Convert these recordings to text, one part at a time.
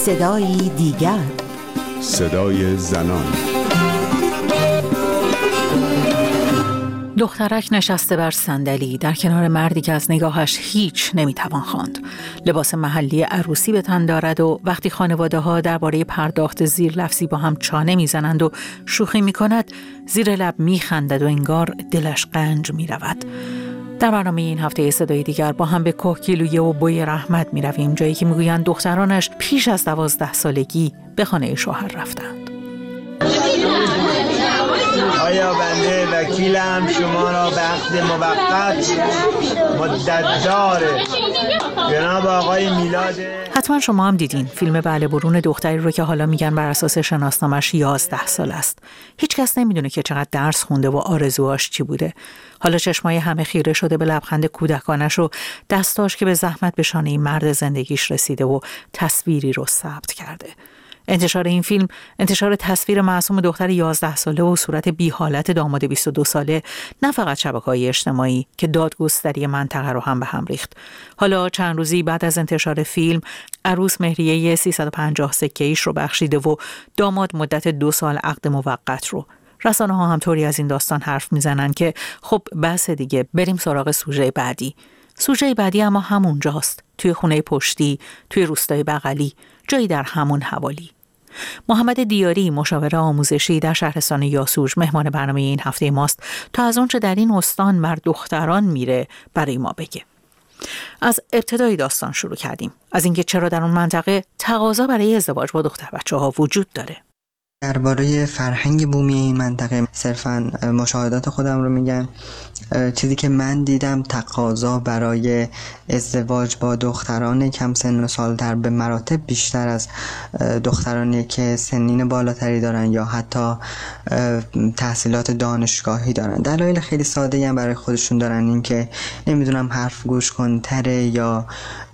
صدایی دیگر، صدای زنان. دخترک نشسته بر صندلی در کنار مردی که از نگاهش هیچ نمیتوان خواند. لباس محلی عروسی به تن دارد و وقتی خانواده‌ها درباره پرداخت زیر لفظی با هم چانه میزنند و شوخی میکند، زیر لب میخندد و انگار دلش قنج میرود. در برنامه این هفته صدای دیگر با هم به کوهگیلویه و بوی رحمت میرویم، جایی که میگویند دخترانش پیش از 12 سالگی به خانه شوهر رفتند. آیا بنده وکیلم شما را به عقد موقت مدت داره جناب آقای میلاد. حتما شما هم دیدین فیلم بله برون دختری رو که حالا میگن بر اساس شناسنامه‌اش 11 سال است. هیچ کس نمیدونه که چقدر درس خونده و آرزوهاش چی بوده. حالا چشمای همه خیره شده به لبخند کودکانش و دستاش که به زحمت به شانه مرد زندگیش رسیده و تصویری رو ثبت کرده. انتشار این فیلم، انتشار تصویر معصوم دختر 11 ساله و صورت بی حالت داماد 22 ساله، نه فقط شبکه‌های اجتماعی که دادگستری منطقه رو هم به هم ریخت. حالا چند روزی بعد از انتشار فیلم، عروس مهریه 350 سکه‌ایش رو بخشیده و داماد مدت 2 سال عقد موقت رو. رسانه‌ها هم طوری از این داستان حرف میزنن که خب بس دیگه، بریم سراغ سوژه بعدی. سوژه بعدی اما همونجاست، توی خونه پشتی، توی روستای بغلی، جایی در همون حوالی. محمد دیاری، مشاور آموزشی در شهرستان یاسوج، مهمان برنامه این هفته ماست تا از اونچه در این استان بر دختران میره برای ما بگه. از ابتدای داستان شروع کردیم، از اینکه چرا در اون منطقه تقاضا برای ازدواج با دختر بچه‌ها وجود داره. درباره فرهنگ بومی این منطقه صرفاً مشاهدات خودم رو میگم. چیزی که من دیدم، تقاضا برای ازدواج با دختران کم سن و سال‌تر به مراتب بیشتر از دخترانی که سنین بالاتری دارن یا حتی تحصیلات دانشگاهی دارن. دلایل خیلی ساده‌ای هم برای خودشون دارن، این که نمیدونم حرف گوش کن‌تره یا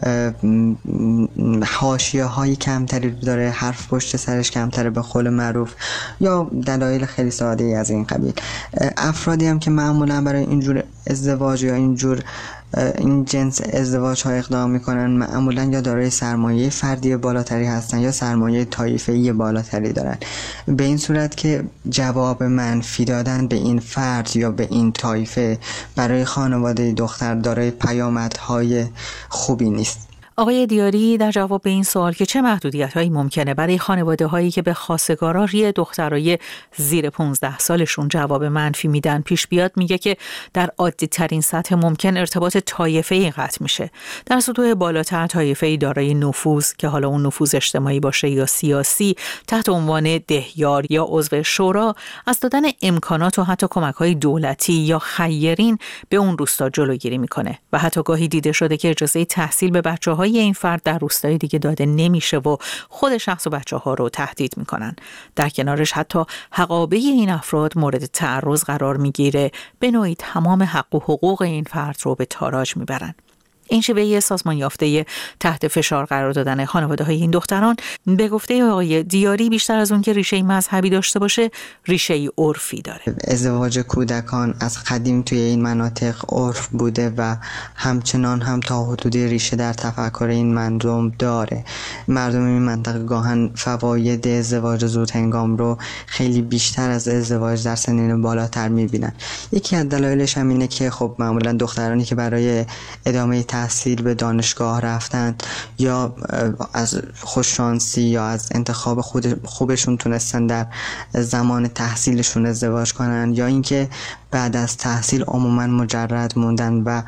حاشیه‌های کمتری داره، حرف پشت سرش کمتره به قول معروف، یا دلایل خیلی ساده‌ای از این قبیل. افرادی هم که معمولا برای اینجور ازدواج یا این جنس ازدواج ها اقدام میکنن، معمولا یا دارای سرمایه فردی بالاتری هستن یا سرمایه طایفه‌ای بالاتری دارن، به این صورت که جواب منفی دادن به این فرد یا به این طایفه برای خانواده دختر دارای پیامدهای خوبی نیست. آقای دیاری در جواب به این سوال که چه محدودیت‌هایی ممکنه برای خانواده‌هایی که به خواستگارای دخترای زیر 15 سالشون جواب منفی میدن پیش بیاد، میگه که در عادی‌ترین سطح ممکن ارتباط طایفه‌ای قطع میشه. در سطوح بالاتر طایفه‌ای دارای نفوذ که حالا اون نفوذ اجتماعی باشه یا سیاسی، تحت عنوان دهیار یا عضو شورا، از دادن امکانات و حتی کمک‌های دولتی یا خیرین به اون روستا جلوگیری میکنه و حتی گاهی دیده شده که اجازه تحصیل به بچه‌های این فرد در روستای دیگه داده نمیشه و خود شخص و بچه‌ها رو تهدید میکنن. در کنارش حتی حقابه این افراد مورد تعرض قرار میگیره، به نوعی تمام حق و حقوق این فرد رو به تاراج میبرن. این شیوه سازمان یافته تحت فشار قرار دادن خانواده‌های این دختران به گفته آقای دیاری بیشتر از اون که ریشه مذهبی داشته باشه، ریشه عرفی داره. ازدواج کودکان از قدیم توی این مناطق عرف بوده و همچنان هم تا حدودی ریشه در تفکر این مردم داره. مردم این منطقه گاهن فواید ازدواج زود هنگام رو خیلی بیشتر از ازدواج در سنین بالاتر می‌بینن. یکی از دلایلش هم اینه که خب معمولا دخترانی که برای ادامه تحصیل به دانشگاه رفتن یا از خوششانسی یا از انتخاب خوبشون تونستن در زمان تحصیلشون ازدواج کنن، یا اینکه بعد از تحصیل عموما مجرد موندن و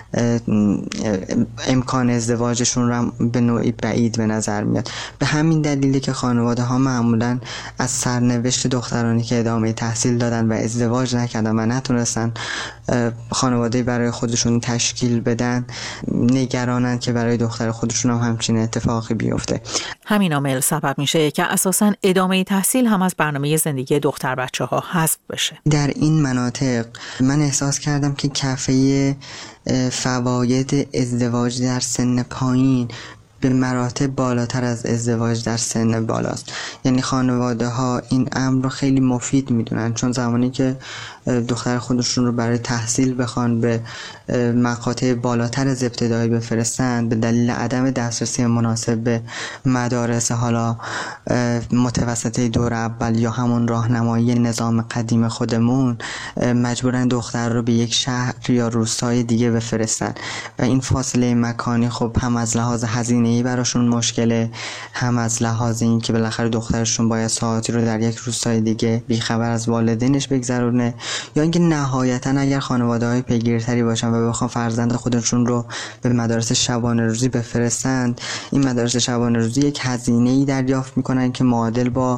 امکان ازدواجشون رو به نوعی بعید به نظر میاد. به همین دلیلی که خانواده ها معمولا از سرنوشت دخترانی که ادامه تحصیل دادن و ازدواج نکردن و نتونستن خانواده برای خودشون تشکیل بدن، نگرانن که برای دختر خودشون هم همچین اتفاقی بیفته. همین عامل سبب میشه که اساساً ادامه تحصیل هم از برنامه زندگی دختر بچه ها حذف بشه. در این مناطق من احساس کردم که کفه فواید ازدواج در سن پایین به مراتب بالاتر از ازدواج در سن بالاست. یعنی خانواده ها این امر رو خیلی مفید میدونن، چون زمانی که دختر خودشون رو برای تحصیل بخوان به مقاطع بالاتر از ابتدایی بفرستن، به دلیل عدم دسترسی مناسب به مدارس حالا متوسطه دور اول یا همون راهنمایی نظام قدیم خودمون، مجبورن دختر رو به یک شهر یا روستای دیگه بفرستن و این فاصله مکانی خب هم از لحاظ هزینه‌ای براشون مشکله، هم از لحاظ این که بالاخره دخترشون باید ساعتی رو در یک روستای دیگه بیخبر از والدینش بگذرونه، یا اینکه نهایتا اگر خانواده‌های پیگیرتری باشن و بخوان فرزند خودشون رو به مدارس شبانه روزی بفرستند، این مدارس شبانه روزی یک هزینه‌ای دریافت میکنن که معادل با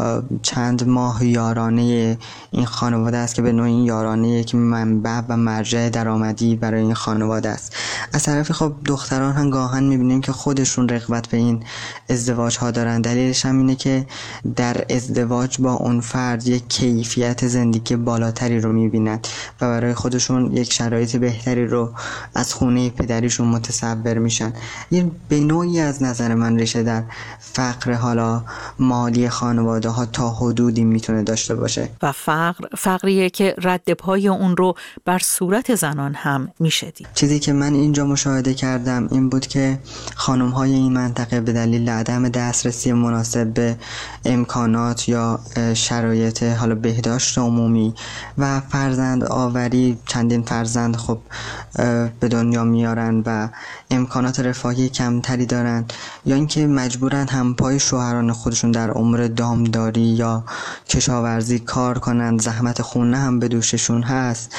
چند ماه یارانه این خانواده است که به نوعی یارانه یک منبع و مرجع درآمدی برای این خانواده است. از طرفی خب دختران هم گاهن میبینیم که خودشون رغبت به این ازدواج ها دارن. دلیلش هم اینه که در ازدواج با اون فرد یک کیفیت زندگی بالاتری رو میبینند و برای خودشون یک شرایط بهتری رو از خونه پدریشون متصور میشن. این به نوعی از نظر من ریشه در فقر حالا مالی خانواده ها تا حدودی میتونه داشته باشه و فقریه که رد پای اون رو بر صورت زنان هم میشه دید. چیزی که من اینجا مشاهده کردم این بود که خانم های این منطقه به دلیل عدم دسترسی مناسب به امکانات یا شرایط حالا بهداشت عمومی و فرزند آوری، چندین فرزند خب به دنیا میارن و امکانات رفاهی کمتری دارن، یا اینکه مجبورن هم پای شوهران خودشون در امور دامداری یا کشاورزی کار کنن، زحمت خونه هم به دوششون هست،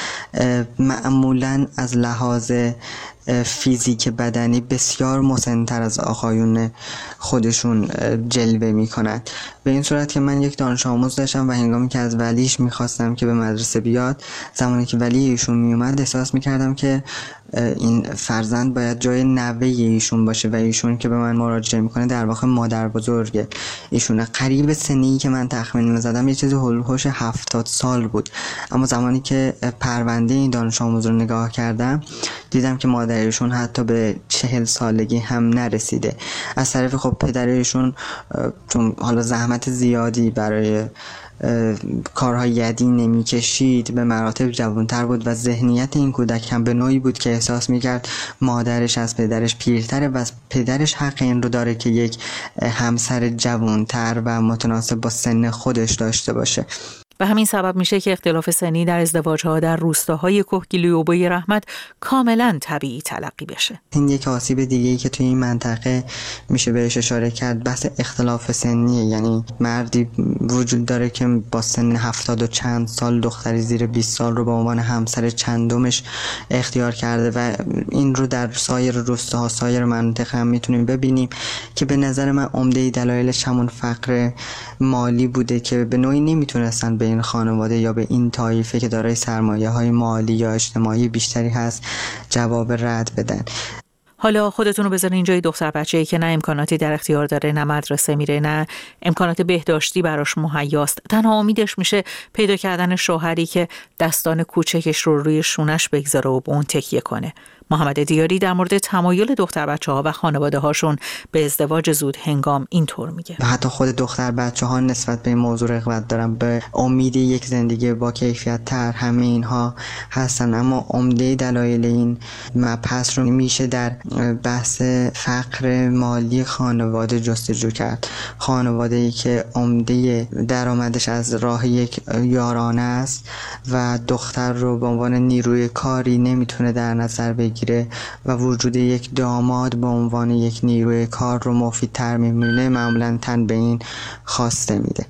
معمولاً از لحاظ فیزیک بدنی بسیار مسن‌تر از آقایون خودشون جلوه میکنند. به این صورت که من یک دانش آموز داشتم و هنگامی که از ولیش میخواستم که به مدرسه بیاد، زمانی که ولی ایشون میومد احساس میکردم که این فرزند باید جای نوه ایشون باشه و ایشون که به من مراجعه میکنه در واقع مادر بزرگه ایشونه. قریب سنی که من تخمین میزدم یه چیزی هولوش 70 سال بود، اما زمانی که پرونده این دانش آموز رو نگاه کردم دیدم که مادر ایشون حتی به 40 سالگی هم نرسیده. از طرف خب پدر ایشون چون حالا زحمت زیادی برای کارهای یدی نمیکشید به مراتب جوانتر بود و ذهنیت این کودک هم به نوعی بود که احساس میکرد مادرش از پدرش پیرتره و پدرش حق این رو داره که یک همسر جوانتر و متناسب با سن خودش داشته باشه. و همین سبب میشه که اختلاف سنی در ازدواج‌ها در روستاهای کهگیلوی و بوی رحمت کاملا طبیعی تلقی بشه. این یک آسیب دیگه‌ای که توی این منطقه میشه بهش اشاره کرد بحث اختلاف سنیه. یعنی مردی وجود داره که با سن 70 و چند سال دختری زیر 20 سال رو به عنوان همسر چندمش اختیار کرده و این رو در سایر روستاها، سایر مناطق هم میتونیم ببینیم که به نظر من عمده دلایلش همون فقر مالی بوده که به نوعی نمیتونستن به این خانواده یا به این طایفه که دارای سرمایه‌های مالی یا اجتماعی بیشتری هست جواب رد بدن. حالا خودتون رو بذارین جای دختر بچه‌ای که نه امکاناتی در اختیار داره، نه مدرسه میره، نه امکانات بهداشتی براش مهیاست. تنها امیدش میشه پیدا کردن شوهری که دستان کوچکش رو روی شونش بگذاره و به اون تکیه کنه. محمد دیاری در مورد تمایل دختر بچه‌ها و خانواده هاشون به ازدواج زود هنگام اینطور میگه. و حتی خود دختر بچه‌ها نسبت به این موضوع رغبت دارن، به امید یک زندگی با کیفیت تر، همه اینها هستن. اما عمده دلایل این مبحث رو میشه در بحث فقر مالی خانواده جستجو کرد. خانواده‌ای که عمده درآمدش از راه یک یارانه است و دختر رو به عنوان نیروی کاری نمیتونه در نظر بگیره و وجود یک داماد به عنوان یک نیروی کار رو مفیدتر می‌بینه، معمولاً تن به این خواسته میده.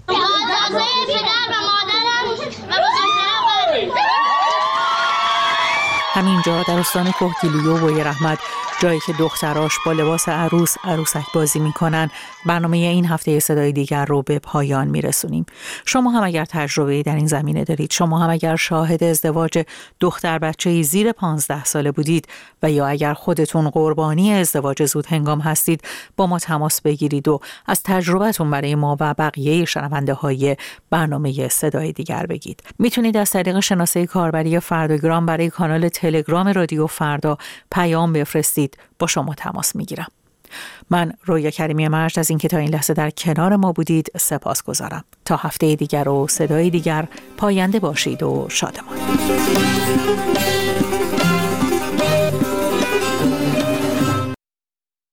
همینجا در استان کهگیلوی و بوی رحمت، جایی که دختراش با لباس عروسک بازی میکنن، برنامه این هفته صدای دیگر رو به پایان میرسونیم. شما هم اگر تجربه‌ای در این زمینه دارید، شما هم اگر شاهد ازدواج دختر بچه‌ای زیر 15 ساله بودید و یا اگر خودتون قربانی ازدواج زود هنگام هستید، با ما تماس بگیرید و از تجربتون برای ما و بقیه شنونده‌های برنامه صدای دیگر بگید. میتونید از طریق شناسه کاربری فرداگرام برای کانال تلگرام رادیو فردا پیام بفرستید، با شما تماس میگیرم. من رویا کریمی مرج از اینکه تا این لحظه در کنار ما بودید سپاسگزارم. تا هفته دیگر و صدای دیگر، پاینده باشید و شادمان.